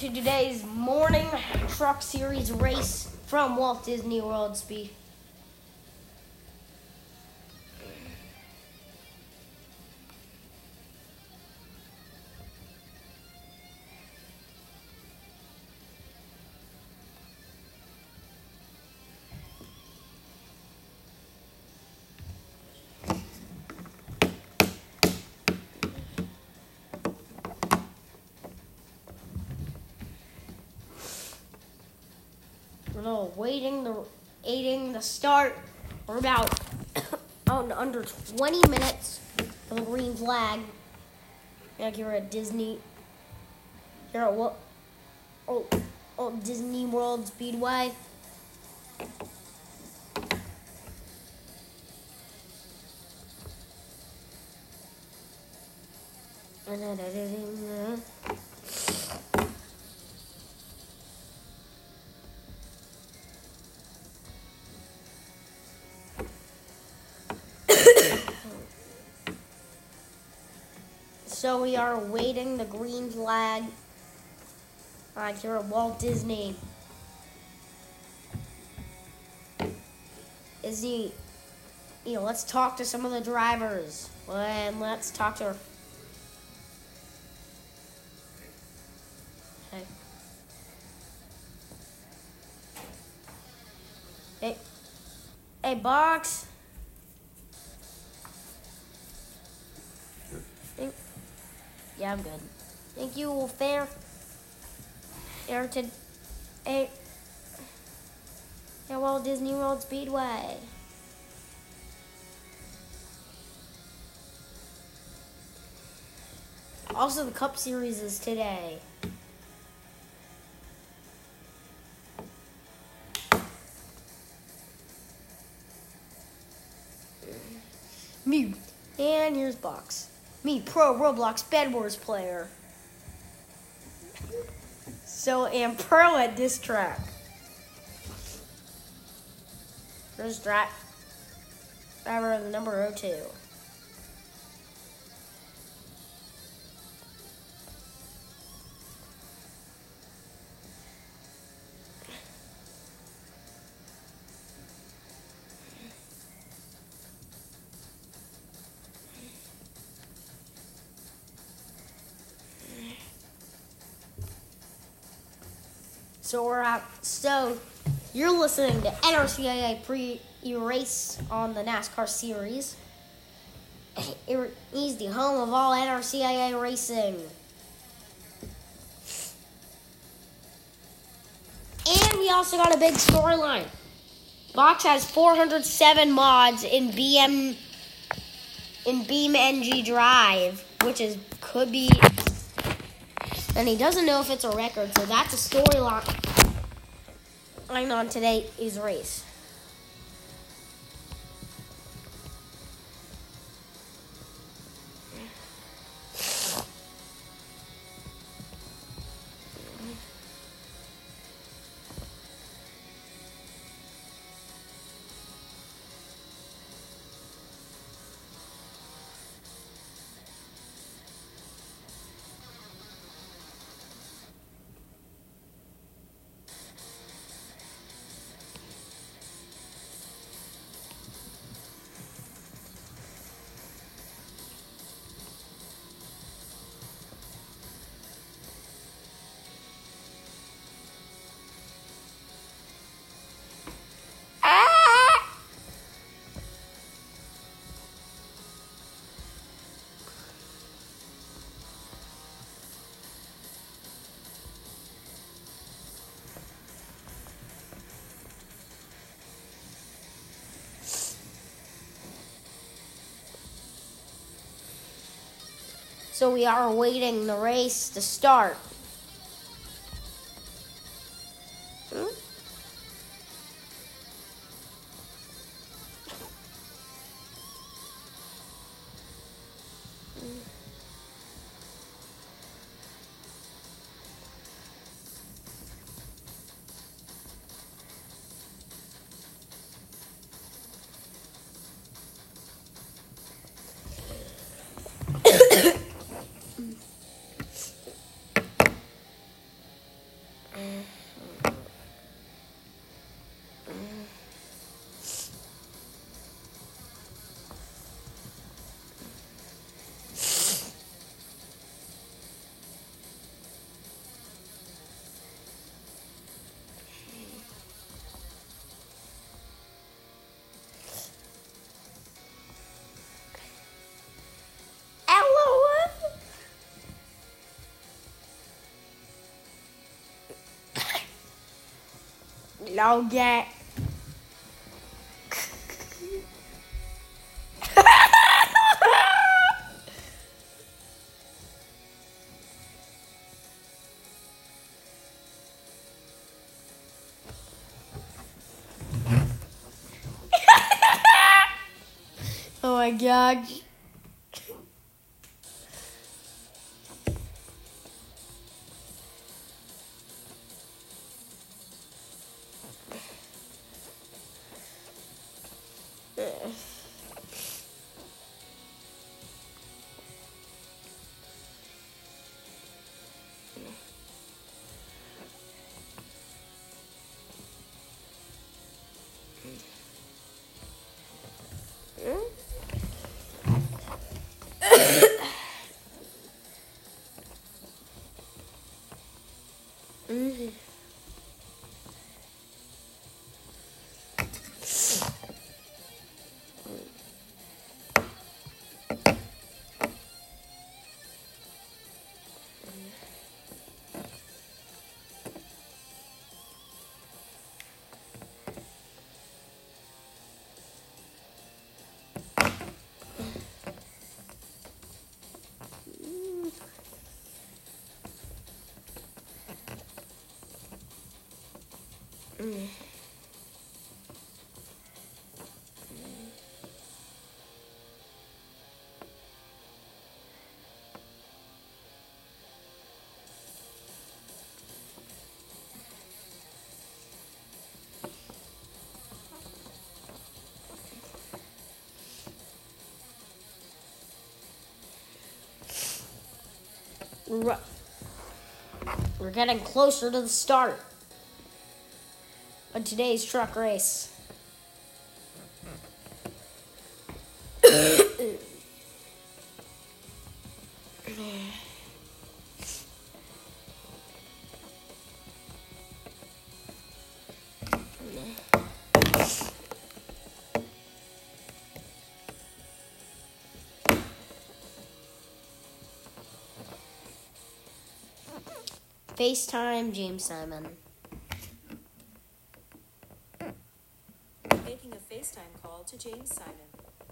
to today's morning truck series race from Walt Disney World Speed. We're waiting the start. We're about under 20 minutes for the green flag. Like you're at Disney. Here at what? Oh, Disney World Speedway. So we are waiting the green flag here at Walt Disney. Let's talk to some of the drivers. And let's talk to her. Hey, Box. Yeah, I'm good. Thank you, Ayrton. Hey, Walt Disney World Speedway. Also, the Cup Series is today. Me. And here's Box. Me, pro Roblox Bed Wars player. So, am pro at this track. There's driver of the number 02. So you're listening to NRCIA pre-race on the NASCAR series. He's the home of all NRCIA racing. And we also got a big storyline. Box has 407 mods in BeamNG Drive, which could be. And he doesn't know if it's a record, so that's a storyline on today's race. So we are awaiting the race to start. No get. Oh my god. We're getting closer to the start of today's truck race. FaceTime James Simon. Making a FaceTime call to James Simon.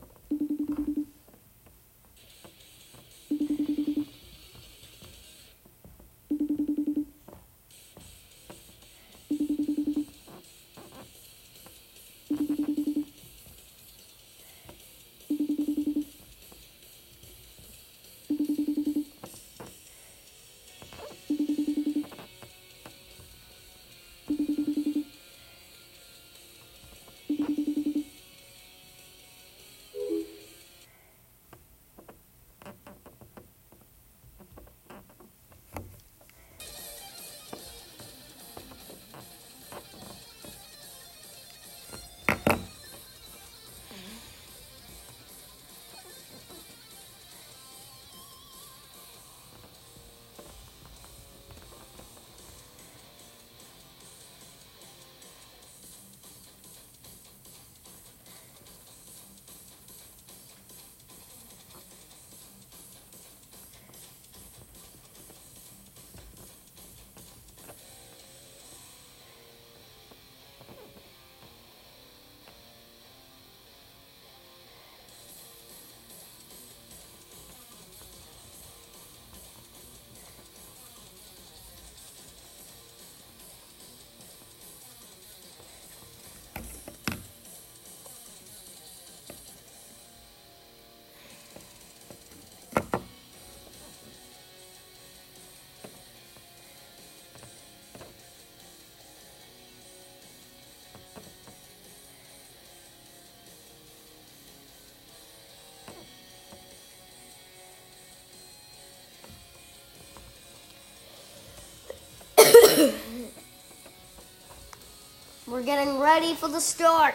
We're getting ready for the start.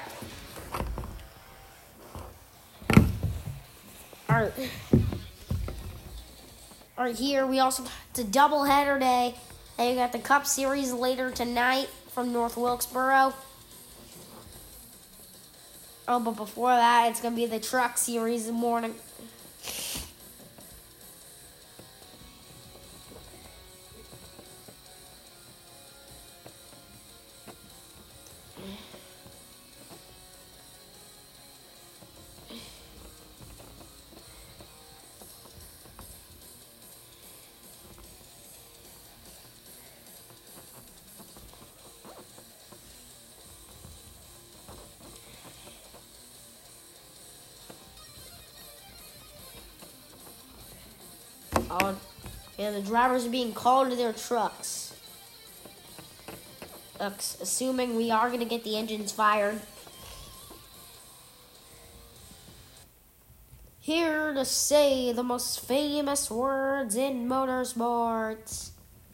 All right, here we also, it's a doubleheader day. And you got the Cup Series later tonight from North Wilkesboro. Oh, but before that, it's going to be the Truck Series in the morning. Oh, and the drivers are being called to their trucks. Assuming we are going to get the engines fired. Here to say the most famous words in motorsports.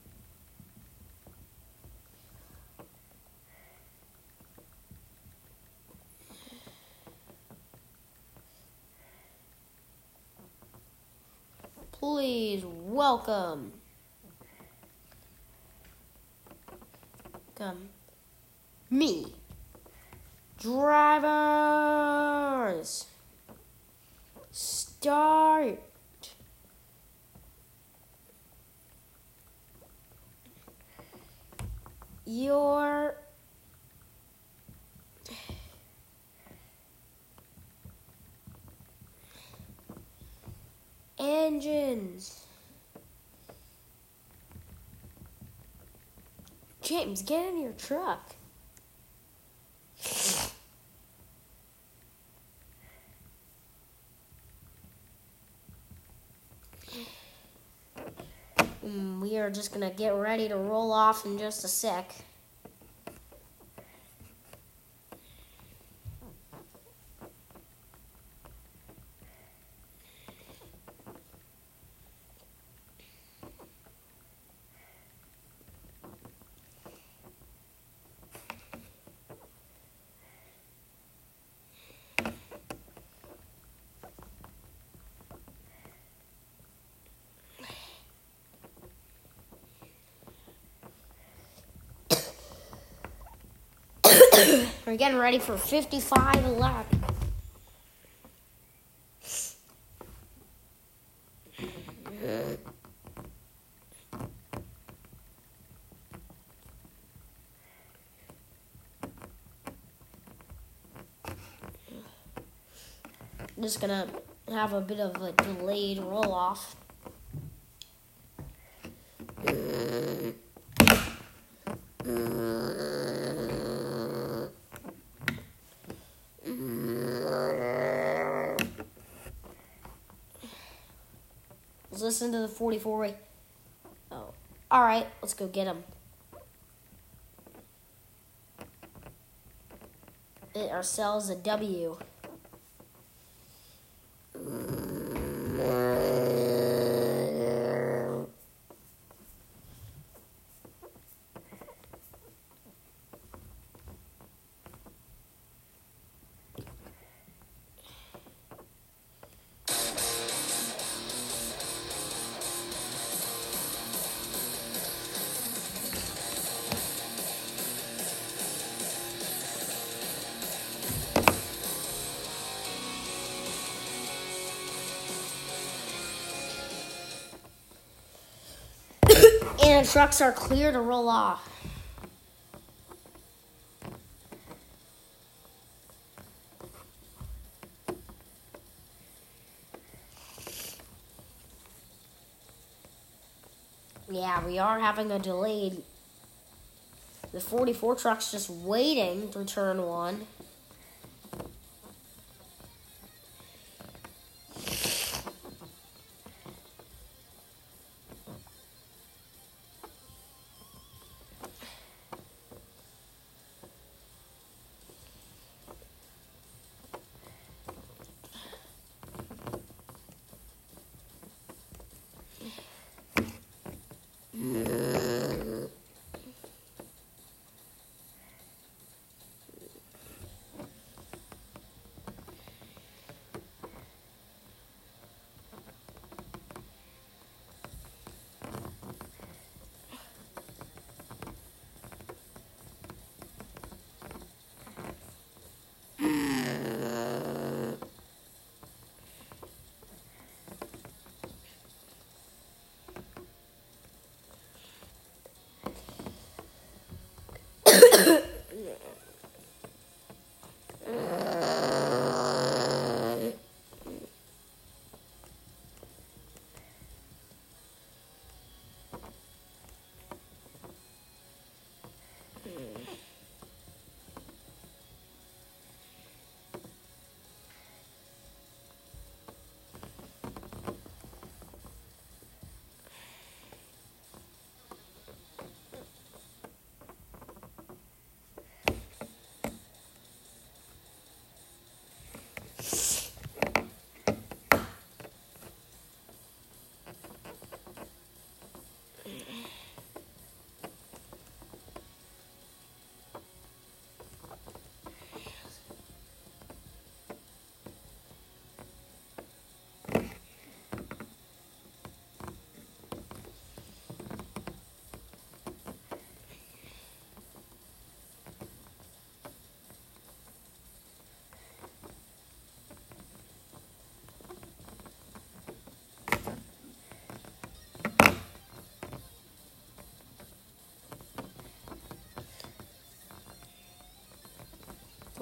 Please welcome. Me. Drivers. Start. Your engines. James, get in your truck. We are just going to get ready to roll off in just a sec. We're getting ready for 55 laps. Just gonna have a bit of a delayed roll off. Let's listen to the 44. Oh, all right, let's go get him. Get ourselves a W. And the trucks are clear to roll off. Yeah, we are having a delayed. The 44 truck's just waiting for turn one.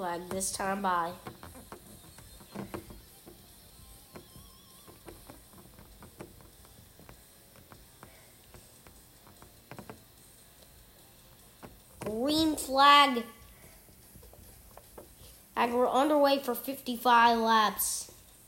flag this time by. Green flag. And we're underway for 55 laps.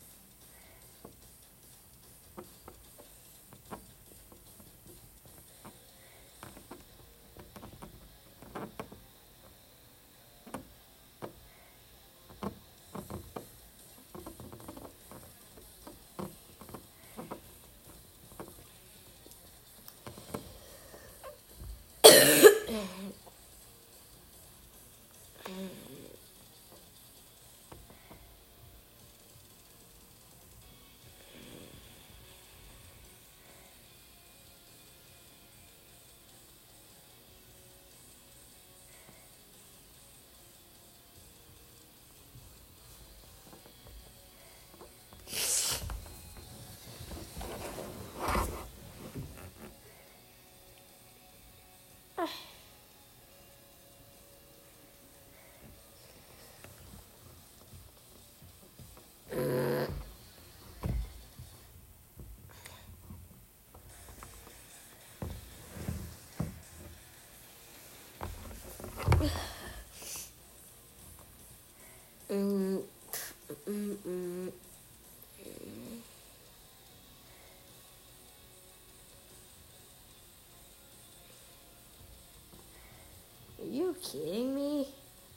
Are you kidding me?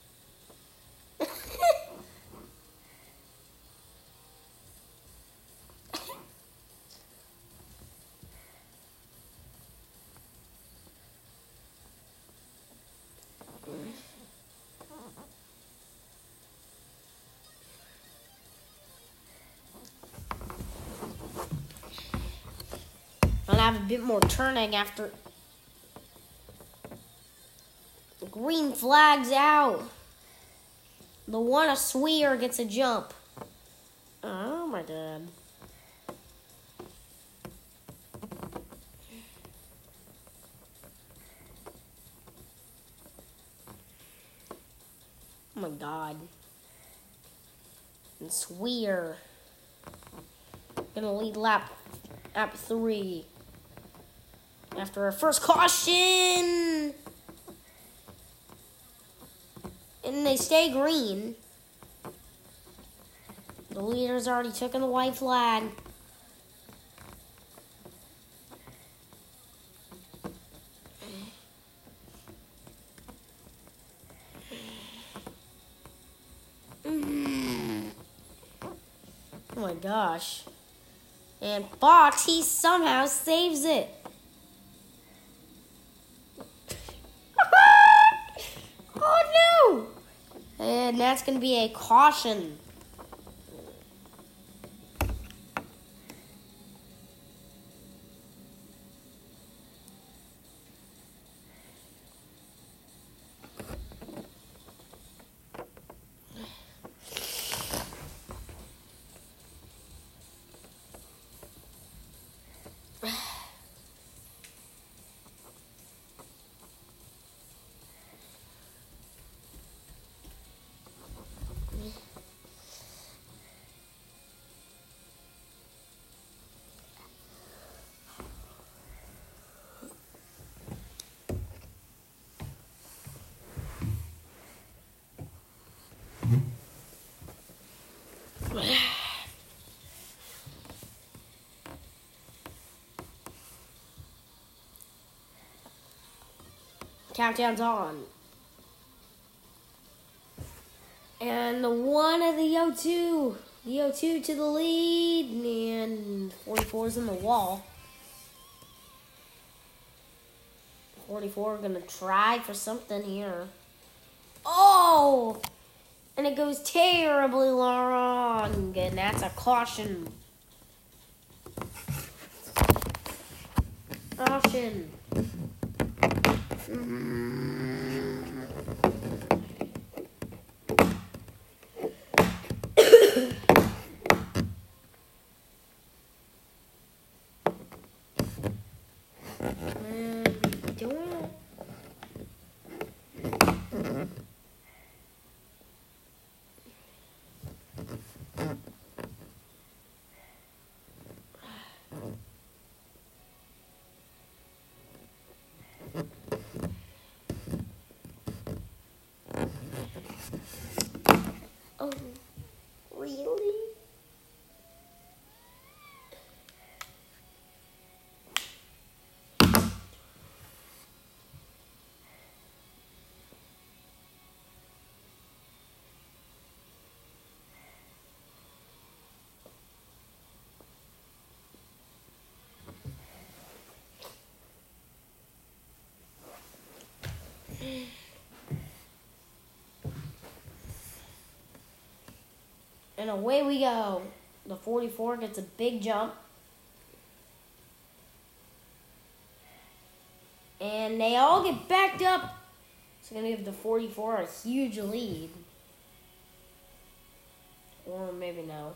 I'll have a bit more turning after. Green flag's out. The one a sweer gets a jump. Oh my god. Oh my god. And Sweer gonna lead lap 3 after our first caution. And they stay green. The leader's already taken the white flag. Oh my gosh. And Fox, he somehow saves it. Oh no! And that's going to be a caution. Countdown's on. And the one of the O2. The O2 to the lead. And 44's in the wall. 44 gonna try for something here. Oh! And it goes terribly wrong. And that's a caution. Caution. And away we go. The 44 gets a big jump. And they all get backed up. It's going to give the 44 a huge lead. Or maybe no.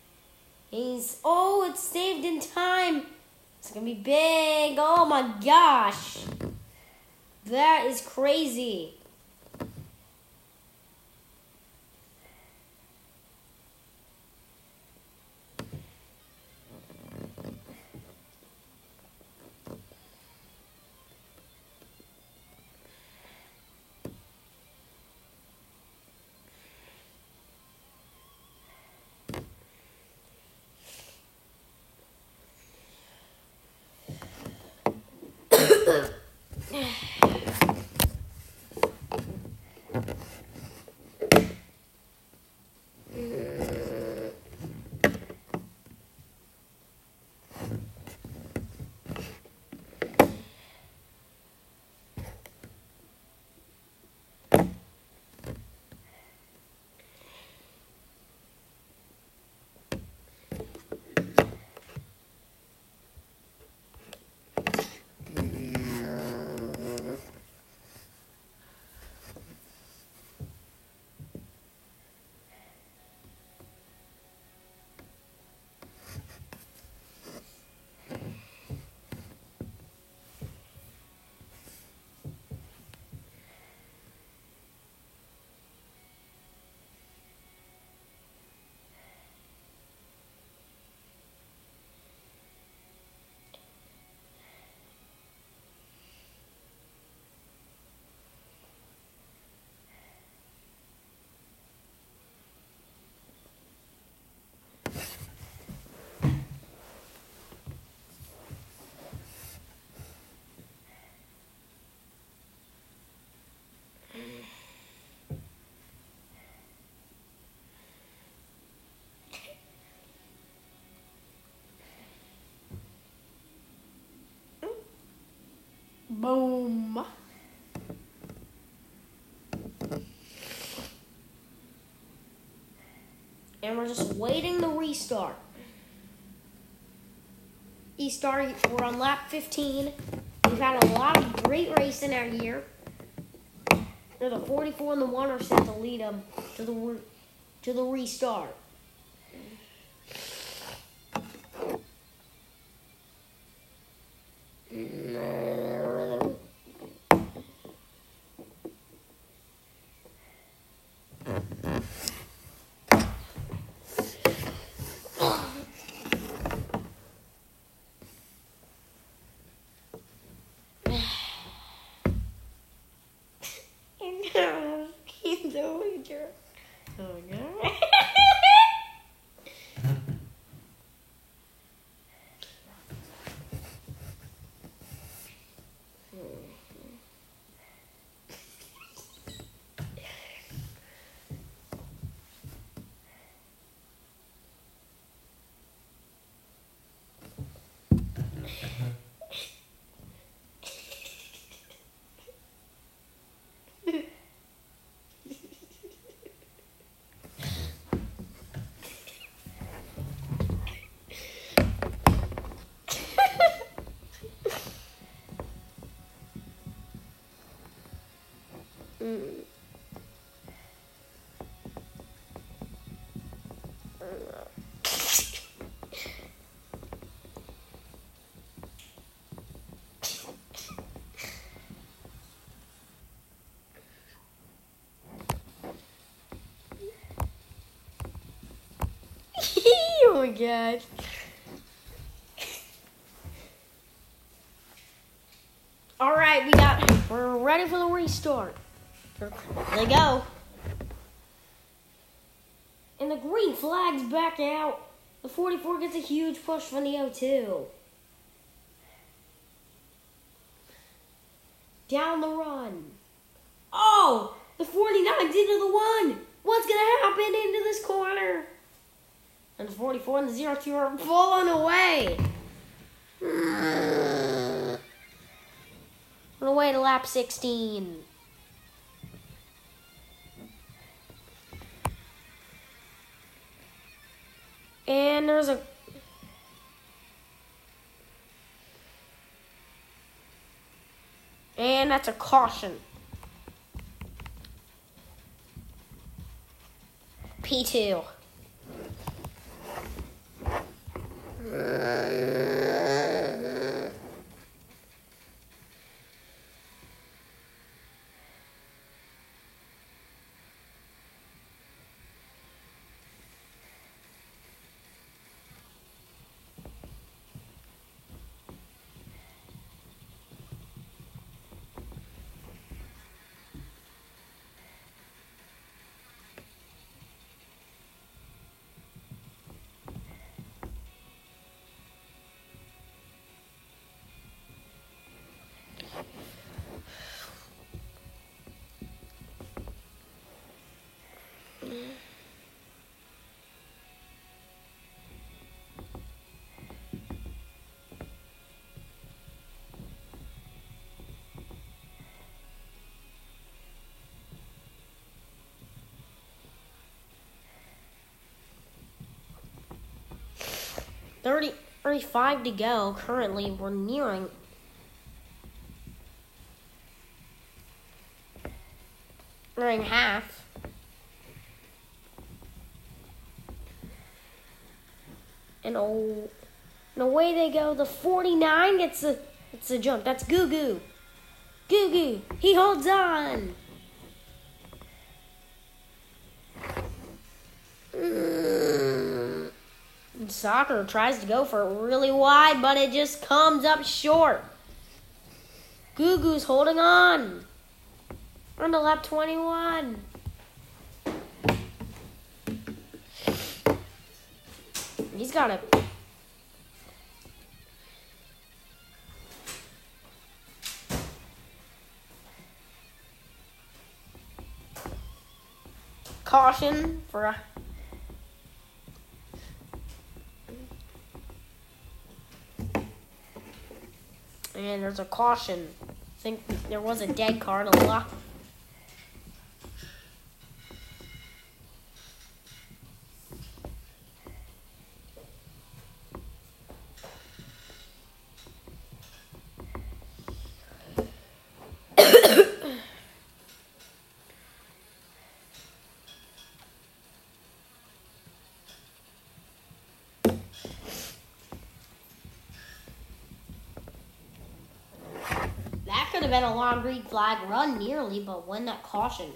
Oh, it's saved in time. It's going to be big. Oh my gosh. That is crazy. Boom. And we're just waiting to restart. We're on lap 15. We've had a lot of great racing out here. The 44 and the 1 are set to lead them to the restart. He's the leader. Oh no. Oh my god. Alright, we're ready for the restart. There they go. And the green flag's back out. The 44 gets a huge push from the 02. Down the run. Oh! The 49's into the 1. What's going to happen into this corner? And the 44 and the 02 are falling away. On the way to lap 16. there's a... And that's a caution. P2. Thirty 35 to go. Currently, we're nearing half. And away they go. The 49 gets the jump. That's Goo Goo. Goo Goo. He holds on. Soccer tries to go for it really wide, but it just comes up short. Goo Goo's holding on. On to lap 21. He's got it. Caution for a... And there's a caution. I think there was a dead car to lock. Could have been a long green flag run nearly, but when that caution.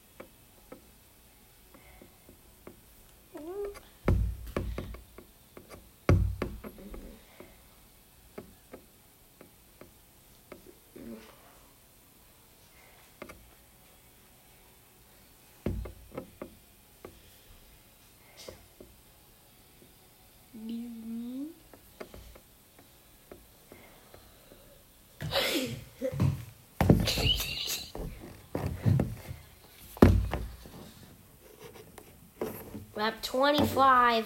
Lap 25.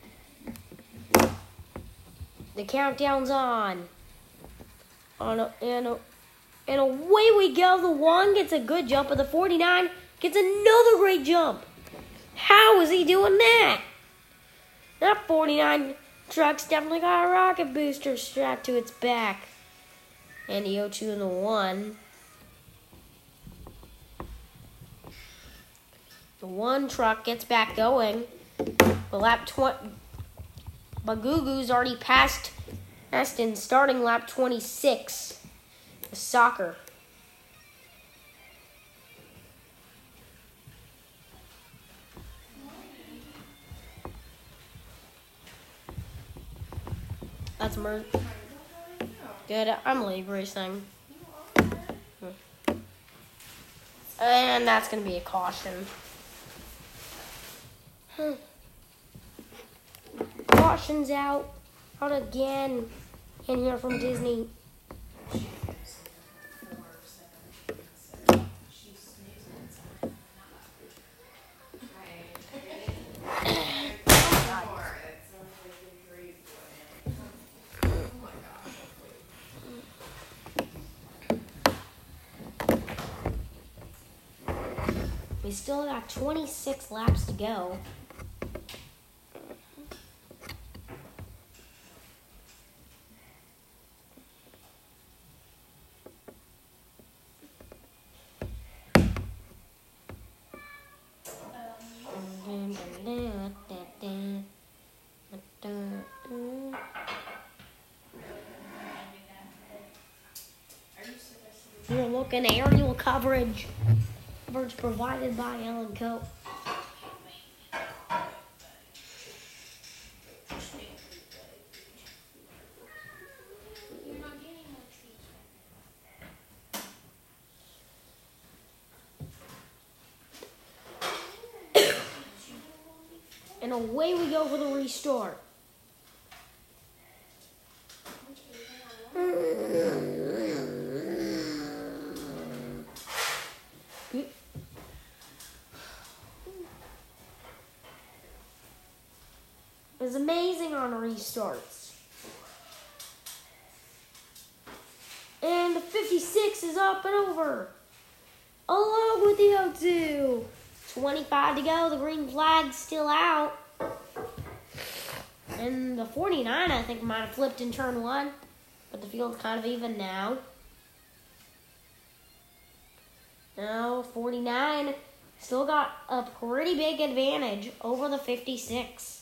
The countdown's on. And away we go. The 1 gets a good jump, and the 49 gets another great jump. How is he doing that? That 49 truck's definitely got a rocket booster strapped to its back. And the 02 and the 1. The 1 truck gets back going. The lap 20, but Goo Goo's already passed in starting lap 26. The soccer. That's Mer. Good. I'm league racing. And that's gonna be a caution. Caution's out again. Can't hear from Disney. We still got 26 laps to go. look and aerial coverage. Coverage provided by Ellen Coe. And away we go for the restart. It's amazing on restarts. And the 56 is up and over. Along with the 0-2. 25 to go. The green flag's still out. And the 49, I think, might have flipped in turn 1. But the field's kind of even now. Now, 49 still got a pretty big advantage over the 56.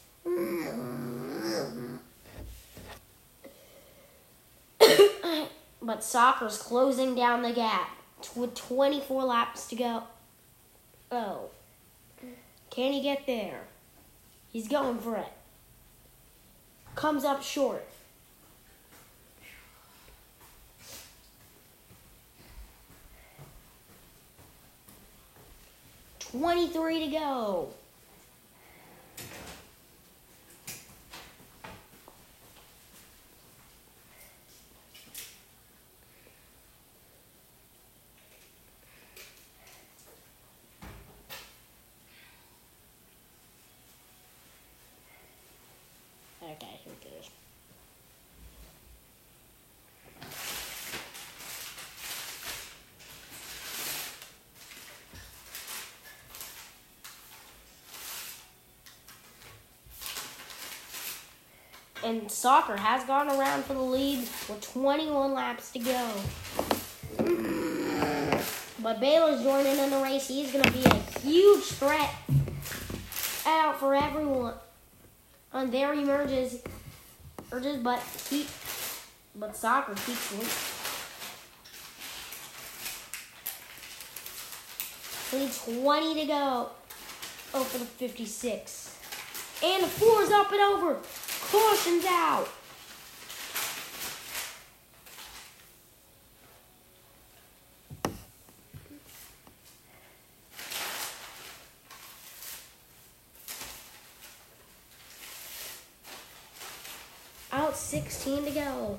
But soccer's closing down the gap with 24 laps to go. Oh. Can he get there? He's going for it. Comes up short. $23 to go. Okay, here it goes. And soccer has gone around for the lead with 21 laps to go. But Baylor's joining in the race. He's going to be a huge threat out for everyone. And there he merges, but soccer keeps leading. Lead 20 to go. Oh, for the 56. And the 4 is up and over. Caution's out. Out 16 to go.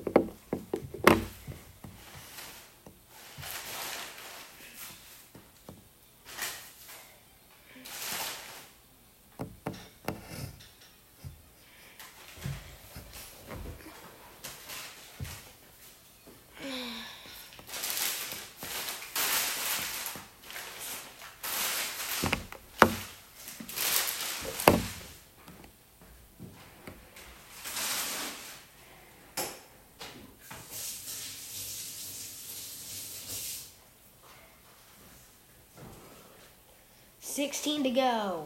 $16 to go.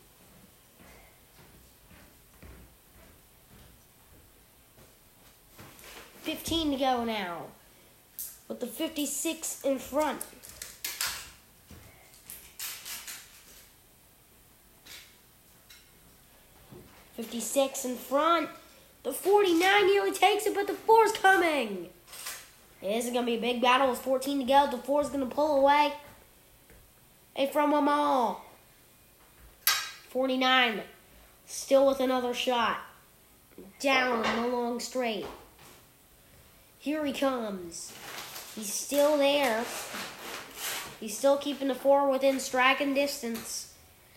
$15 to go now. With the 56 in front. $56 in front. The 49 nearly takes it, but the 4's coming. This is going to be a big battle with 14 to go. The 4's going to pull away from them all. 49 still with another shot. Down the long straight. Here he comes. He's still there. He's still keeping the 4 within striking distance.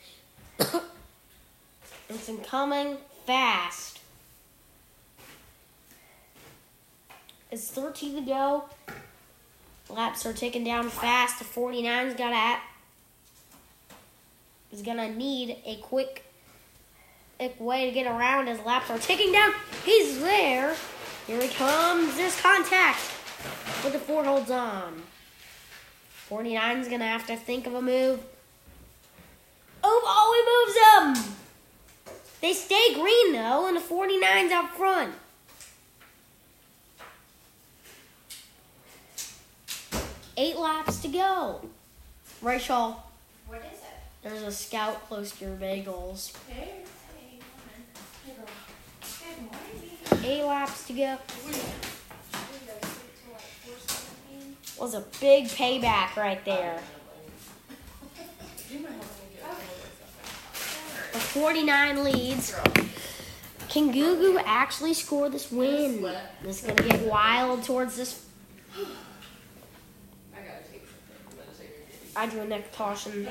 It's coming fast. It's 13 to go. Laps are ticking down fast. The 49's is gonna need a quick way to get around as laps are ticking down. He's there. Here he comes. There's contact. But the 4 holds on. 49's gonna have to think of a move. Oh, he moves them. They stay green though, and the 49's out front. 8 laps to go. Rachel, What is it? there's a scout close to your bagels. Hey, good morning. 8 laps to go. We go sleep till like 4:17. Was a big payback right there. The 49 leads. Can Gugu actually score this win? This is going to get wild towards this. I drew a neck caution.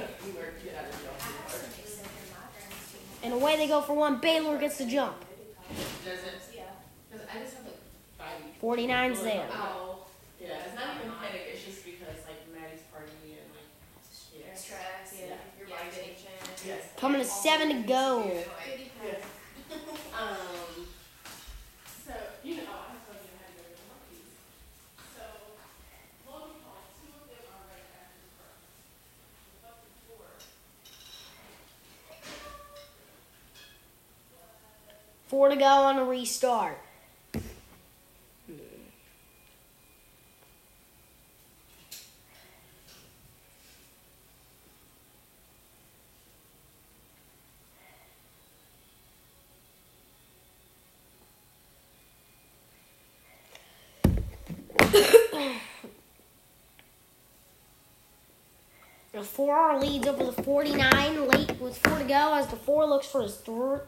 And away they go for one. Baylor gets the jump. 49's there. Oh, yeah, it's not even headache, it's just because, like, Maddie's party and, like, Stress, yeah. your body's itching. Yes. Coming to 7 to go. So, you know, I told you I had to go to the monkeys. So, lo and behold, 2 of them are right after the first. The fucking 4. 4 to go on a restart. The 4R leads over the 49 late with 4 to go as the 4 looks for his third.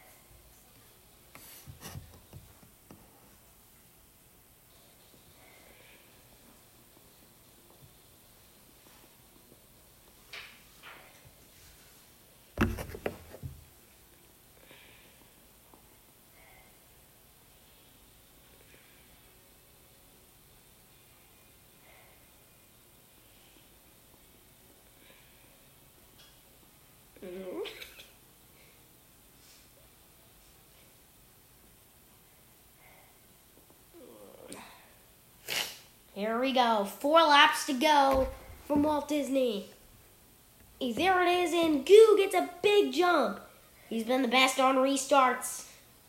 Here we go. 4 laps to go from Walt Disney. There it is, and Goo gets a big jump. He's been the best on restarts.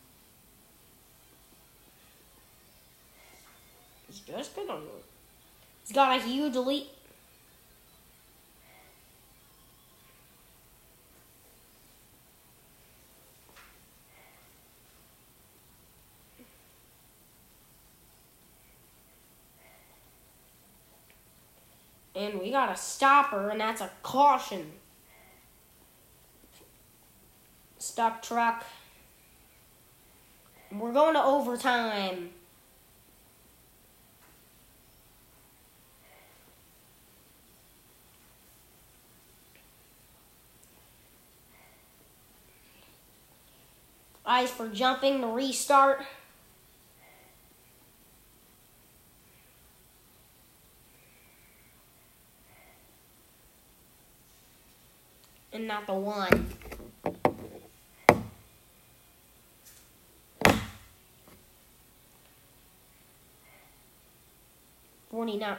He's just been on. He's got a huge lead. And we got a stopper, and that's a caution. Stuck truck. We're going to overtime. Eyes for jumping to restart. And not the 1. $49.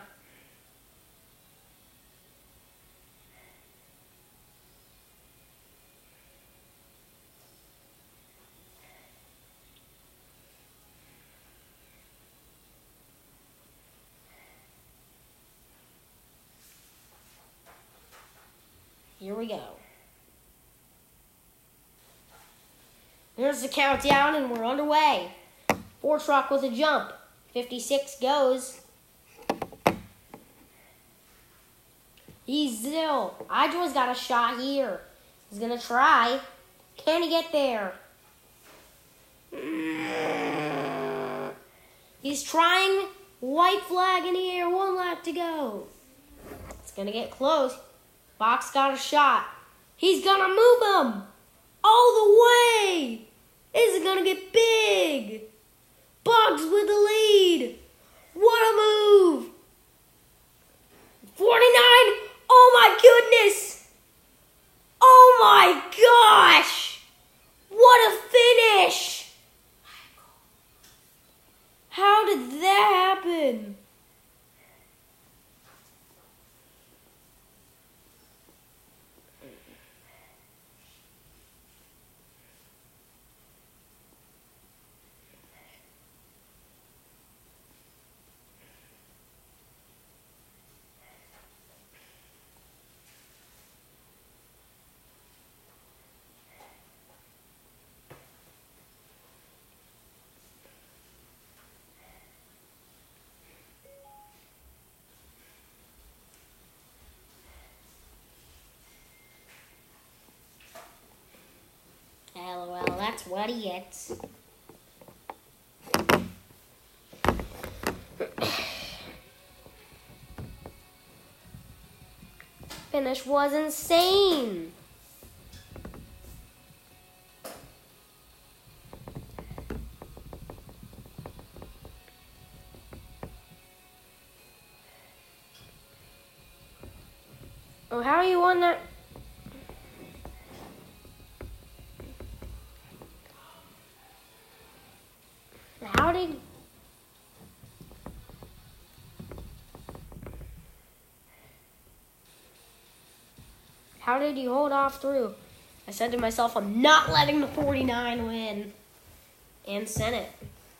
Here we go. Here's the countdown, and we're underway. 4 truck with a jump. 56 goes. He's still. Idro's got a shot here. He's going to try. Can he get there? He's trying. White flag in the air. 1 lap to go. It's going to get close. Box got a shot. He's going to move him. All the way. Is it going to get big? Bugs with the lead. What a move. 49. Oh my goodness. Oh my gosh. What a finish. How did that happen? That's what he gets. Finish was insane. Oh, how you won that? How did he hold off through? I said to myself, I'm not letting the 49 win. And sent it.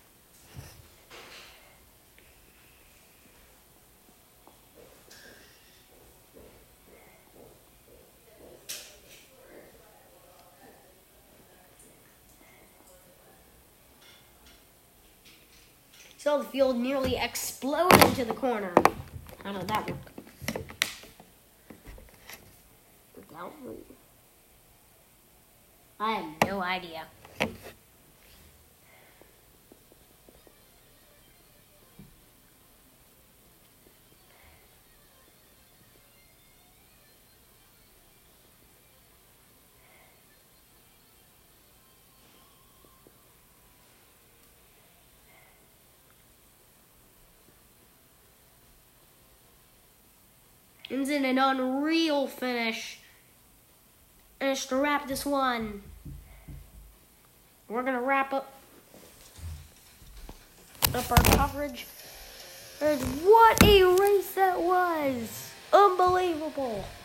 So the field nearly exploded into the corner. How did that work? I have no idea. Ends in an unreal finish. And it's to wrap this one. We're going to wrap up our coverage. And what a race that was! Unbelievable!